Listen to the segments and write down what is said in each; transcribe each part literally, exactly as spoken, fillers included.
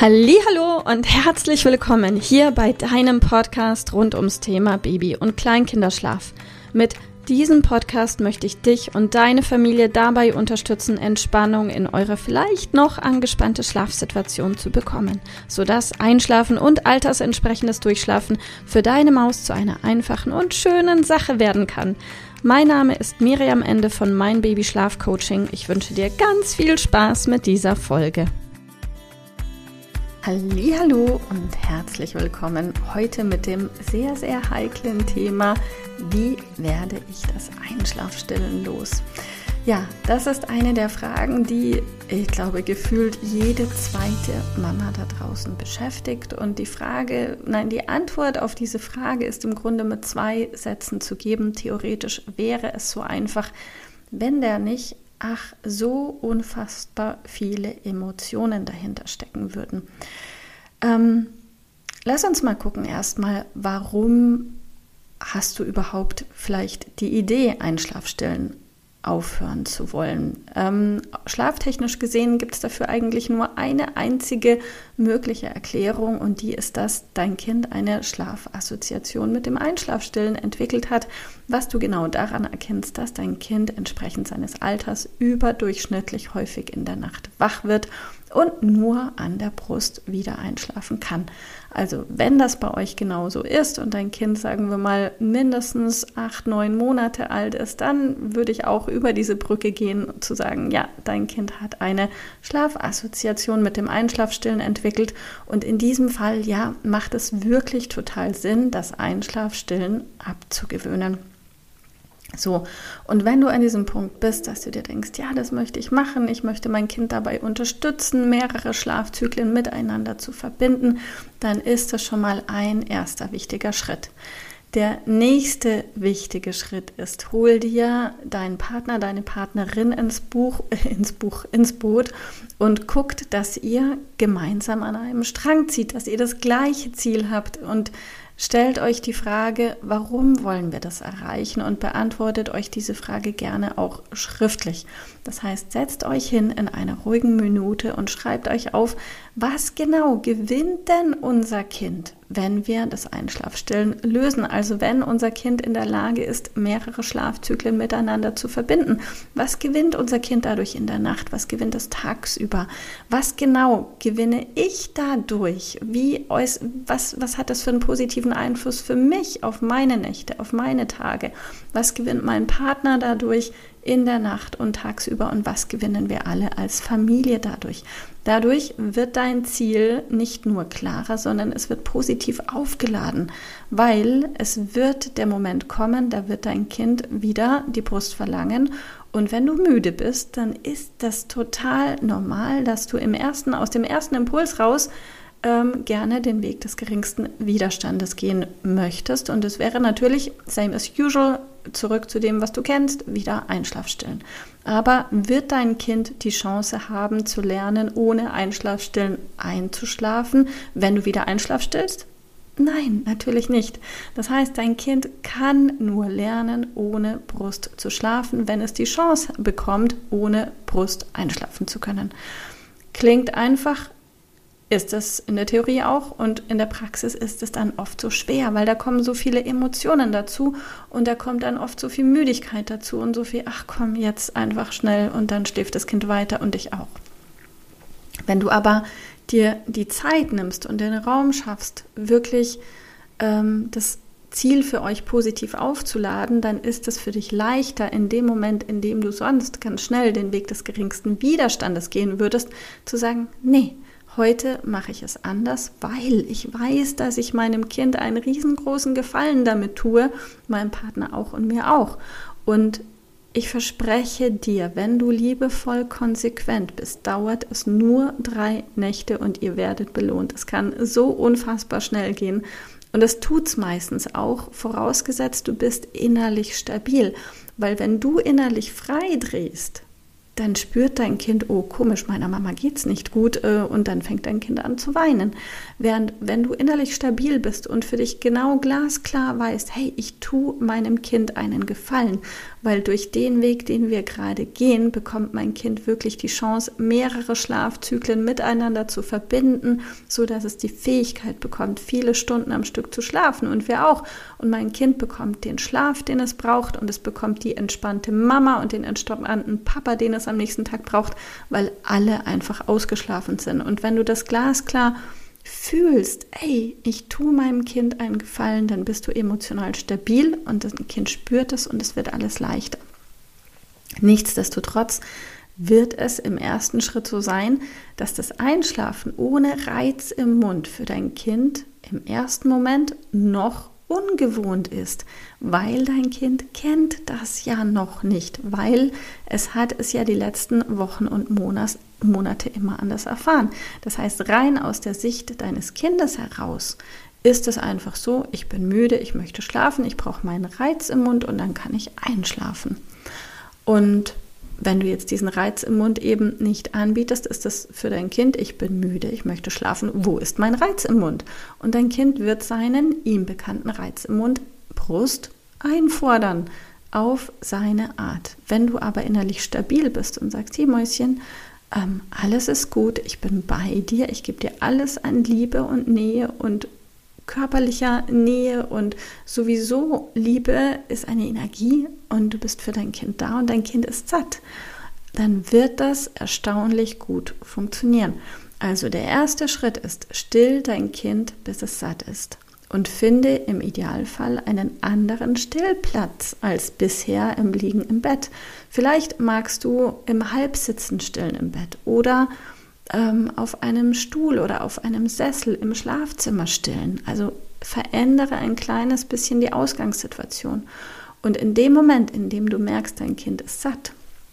Hallihallo und herzlich willkommen hier bei deinem Podcast rund ums Thema Baby- und Kleinkinderschlaf. Mit diesem Podcast möchte ich dich und deine Familie dabei unterstützen, Entspannung in eure vielleicht noch angespannte Schlafsituation zu bekommen, sodass Einschlafen und altersentsprechendes Durchschlafen für deine Maus zu einer einfachen und schönen Sache werden kann. Mein Name ist Miriam Ende von Mein Baby Schlaf Coaching. Ich wünsche dir ganz viel Spaß mit dieser Folge. Hallihallo und herzlich willkommen heute mit dem sehr, sehr heiklen Thema: Wie werde ich das Einschlafstillen los? Ja, das ist eine der Fragen, die, ich glaube, gefühlt jede zweite Mama da draußen beschäftigt. Und die Frage, nein, die Antwort auf diese Frage ist im Grunde mit zwei Sätzen zu geben. Theoretisch wäre es so einfach, wenn der nicht ach, so unfassbar viele Emotionen dahinter stecken würden. Ähm, lass uns mal gucken erstmal, warum hast du überhaupt vielleicht die Idee, Einschlafstillen aufhören zu wollen? Ähm, schlaftechnisch gesehen gibt es dafür eigentlich nur eine einzige mögliche Erklärung, und die ist, dass dein Kind eine Schlafassoziation mit dem Einschlafstillen entwickelt hat, was du genau daran erkennst, dass dein Kind entsprechend seines Alters überdurchschnittlich häufig in der Nacht wach wird und nur an der Brust wieder einschlafen kann. Also wenn das bei euch genauso ist und dein Kind, sagen wir mal, mindestens acht, neun Monate alt ist, dann würde ich auch über diese Brücke gehen und zu sagen, ja, dein Kind hat eine Schlafassoziation mit dem Einschlafstillen entwickelt, und in diesem Fall, ja, macht es wirklich total Sinn, das Einschlafstillen abzugewöhnen. So, und wenn du an diesem Punkt bist, dass du dir denkst, ja, das möchte ich machen, ich möchte mein Kind dabei unterstützen, mehrere Schlafzyklen miteinander zu verbinden, dann ist das schon mal ein erster wichtiger Schritt. Der nächste wichtige Schritt ist: Hol dir deinen Partner, deine Partnerin ins Buch, ins Buch, ins Boot und guckt, dass ihr gemeinsam an einem Strang zieht, dass ihr das gleiche Ziel habt, und stellt euch die Frage, warum wollen wir das erreichen, und beantwortet euch diese Frage gerne auch schriftlich. Das heißt, setzt euch hin in einer ruhigen Minute und schreibt euch auf, was genau gewinnt denn unser Kind, wenn wir das Einschlafstillen lösen? Also wenn unser Kind in der Lage ist, mehrere Schlafzyklen miteinander zu verbinden. Was gewinnt unser Kind dadurch in der Nacht? Was gewinnt es tagsüber? Was genau gewinne ich dadurch? Wie, was, was hat das für einen positiven Einfluss für mich auf meine Nächte, auf meine Tage? Was gewinnt mein Partner dadurch in der Nacht und tagsüber, und was gewinnen wir alle als Familie dadurch? Dadurch wird dein Ziel nicht nur klarer, sondern es wird positiv aufgeladen, weil es wird der Moment kommen, da wird dein Kind wieder die Brust verlangen, und wenn du müde bist, dann ist das total normal, dass du im ersten, aus dem ersten Impuls raus ähm, gerne den Weg des geringsten Widerstandes gehen möchtest, und es wäre natürlich same as usual, zurück zu dem, was du kennst, wieder Einschlafstillen. Aber wird dein Kind die Chance haben zu lernen, ohne Einschlafstillen einzuschlafen, wenn du wieder Einschlafstillst? Nein, natürlich nicht. Das heißt, dein Kind kann nur lernen, ohne Brust zu schlafen, wenn es die Chance bekommt, ohne Brust einschlafen zu können. Klingt einfach, ist es in der Theorie auch, und in der Praxis ist es dann oft so schwer, weil da kommen so viele Emotionen dazu, und da kommt dann oft so viel Müdigkeit dazu und so viel, ach komm, jetzt einfach schnell, und dann schläft das Kind weiter und ich auch. Wenn du aber dir die Zeit nimmst und den Raum schaffst, wirklich ähm, das Ziel für euch positiv aufzuladen, dann ist es für dich leichter, in dem Moment, in dem du sonst ganz schnell den Weg des geringsten Widerstandes gehen würdest, zu sagen, nee, heute mache ich es anders, weil ich weiß, dass ich meinem Kind einen riesengroßen Gefallen damit tue, meinem Partner auch und mir auch. Und ich verspreche dir, wenn du liebevoll konsequent bist, dauert es nur drei Nächte und ihr werdet belohnt. Es kann so unfassbar schnell gehen, und es tut's meistens auch, vorausgesetzt du bist innerlich stabil. Weil wenn du innerlich frei drehst, dann spürt dein Kind, oh komisch, meiner Mama geht's nicht gut äh, und dann fängt dein Kind an zu weinen. Während wenn du innerlich stabil bist und für dich genau glasklar weißt, hey, ich tue meinem Kind einen Gefallen, weil durch den Weg, den wir gerade gehen, bekommt mein Kind wirklich die Chance, mehrere Schlafzyklen miteinander zu verbinden, so dass es die Fähigkeit bekommt, viele Stunden am Stück zu schlafen und wir auch. Und mein Kind bekommt den Schlaf, den es braucht und es bekommt die entspannte Mama und den entspannten Papa, den es am nächsten Tag braucht, weil alle einfach ausgeschlafen sind. Und wenn du das glasklar fühlst, ey, ich tue meinem Kind einen Gefallen, dann bist du emotional stabil und das Kind spürt es und es wird alles leichter. Nichtsdestotrotz wird es im ersten Schritt so sein, dass das Einschlafen ohne Reiz im Mund für dein Kind im ersten Moment noch ungewohnt ist, weil dein Kind kennt das ja noch nicht, weil es hat es ja die letzten Wochen und Monats, Monate immer anders erfahren. Das heißt, rein aus der Sicht deines Kindes heraus ist es einfach so, ich bin müde, ich möchte schlafen, ich brauche meinen Reiz im Mund und dann kann ich einschlafen. Und wenn du jetzt diesen Reiz im Mund eben nicht anbietest, ist das für dein Kind, ich bin müde, ich möchte schlafen, wo ist mein Reiz im Mund? Und dein Kind wird seinen ihm bekannten Reiz im Mund, Brust, einfordern auf seine Art. Wenn du aber innerlich stabil bist und sagst, hey Mäuschen, ähm, alles ist gut, ich bin bei dir, ich gebe dir alles an Liebe und Nähe und körperlicher Nähe und sowieso Liebe ist eine Energie und du bist für dein Kind da und dein Kind ist satt, dann wird das erstaunlich gut funktionieren. Also der erste Schritt ist, still dein Kind, bis es satt ist und finde im Idealfall einen anderen Stillplatz als bisher im Liegen im Bett. Vielleicht magst du im Halbsitzen stillen im Bett oder auf einem Stuhl oder auf einem Sessel im Schlafzimmer stillen. Also verändere ein kleines bisschen die Ausgangssituation. Und in dem Moment, in dem du merkst, dein Kind ist satt,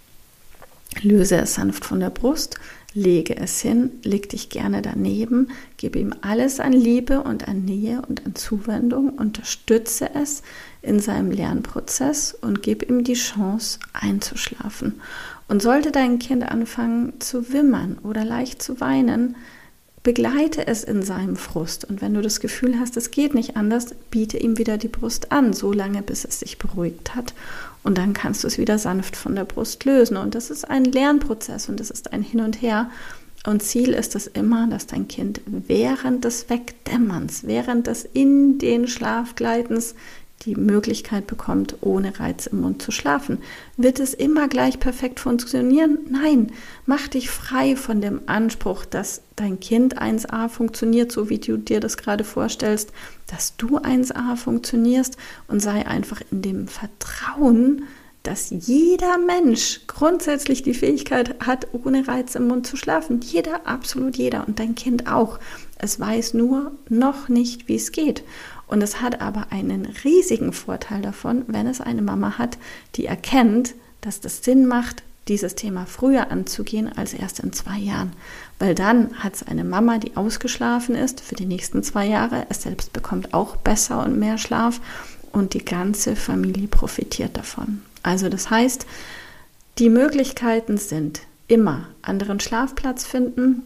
löse es sanft von der Brust, lege es hin, leg dich gerne daneben, gebe ihm alles an Liebe und an Nähe und an Zuwendung, unterstütze es in seinem Lernprozess und gib ihm die Chance einzuschlafen. Und sollte dein Kind anfangen zu wimmern oder leicht zu weinen, begleite es in seinem Frust. Und wenn du das Gefühl hast, es geht nicht anders, biete ihm wieder die Brust an, so lange, bis es sich beruhigt hat. Und dann kannst du es wieder sanft von der Brust lösen. Und das ist ein Lernprozess und das ist ein Hin und Her. Und Ziel ist es immer, dass dein Kind während des Wegdämmerns, während des in den Schlaf gleitens die Möglichkeit bekommt, ohne Reiz im Mund zu schlafen. Wird es immer gleich perfekt funktionieren? Nein, mach dich frei von dem Anspruch, dass dein Kind eins a funktioniert, so wie du dir das gerade vorstellst, dass du eins a funktionierst und sei einfach in dem Vertrauen, dass jeder Mensch grundsätzlich die Fähigkeit hat, ohne Reiz im Mund zu schlafen. Jeder, absolut jeder und dein Kind auch. Es weiß nur noch nicht, wie es geht. Und es hat aber einen riesigen Vorteil davon, wenn es eine Mama hat, die erkennt, dass das Sinn macht, dieses Thema früher anzugehen als erst in zwei Jahren. Weil dann hat es eine Mama, die ausgeschlafen ist für die nächsten zwei Jahre. Es selbst bekommt auch besser und mehr Schlaf und die ganze Familie profitiert davon. Also das heißt, die Möglichkeiten sind immer anderen Schlafplatz finden,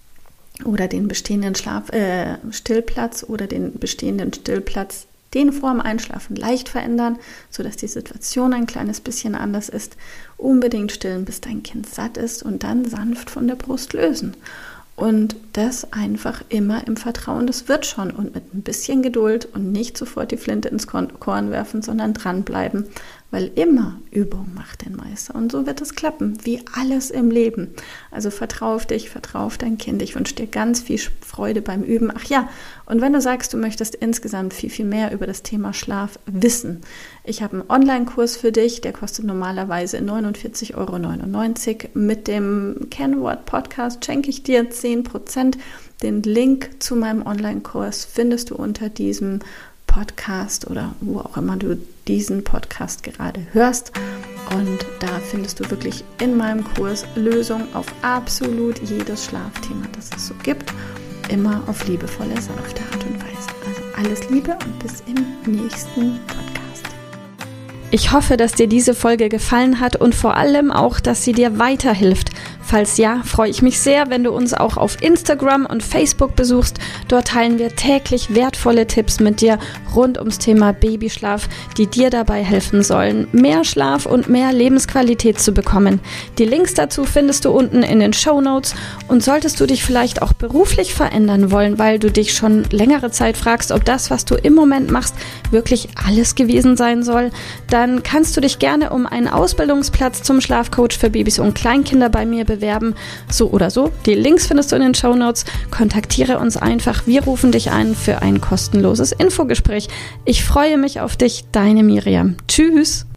oder den bestehenden Schlaf, äh, Stillplatz oder den bestehenden Stillplatz, den vor dem Einschlafen leicht verändern, sodass die Situation ein kleines bisschen anders ist. Unbedingt stillen, bis dein Kind satt ist und dann sanft von der Brust lösen. Und das einfach immer im Vertrauen, das wird schon und mit ein bisschen Geduld und nicht sofort die Flinte ins Korn werfen, sondern dranbleiben, weil immer Übung macht den Meister. Und so wird es klappen, wie alles im Leben. Also vertrau auf dich, vertrau auf dein Kind. Ich wünsche dir ganz viel Freude beim Üben. Ach ja, und wenn du sagst, du möchtest insgesamt viel, viel mehr über das Thema Schlaf wissen, ich habe einen Online-Kurs für dich, der kostet normalerweise neunundvierzig Euro neunundneunzig. Mit dem Kennwort-Podcast schenke ich dir zehn Prozent. Den Link zu meinem Online-Kurs findest du unter diesem Podcast oder wo auch immer du diesen Podcast gerade hörst. Und da findest du wirklich in meinem Kurs Lösungen auf absolut jedes Schlafthema, das es so gibt. Immer auf liebevolle, sanfte Art und Weise. Also alles Liebe und bis im nächsten Podcast. Ich hoffe, dass dir diese Folge gefallen hat und vor allem auch, dass sie dir weiterhilft. Falls ja, freue ich mich sehr, wenn du uns auch auf Instagram und Facebook besuchst. Dort teilen wir täglich wertvolle Tipps mit dir rund ums Thema Babyschlaf, die dir dabei helfen sollen, mehr Schlaf und mehr Lebensqualität zu bekommen. Die Links dazu findest du unten in den Shownotes. Und solltest du dich vielleicht auch beruflich verändern wollen, weil du dich schon längere Zeit fragst, ob das, was du im Moment machst, wirklich alles gewesen sein soll, dann kannst du dich gerne um einen Ausbildungsplatz zum Schlafcoach für Babys und Kleinkinder bei mir bewerben. So oder so, die Links findest du in den Shownotes. Kontaktiere uns einfach, wir rufen dich ein für ein kostenloses Infogespräch. Ich freue mich auf dich, deine Miriam. Tschüss!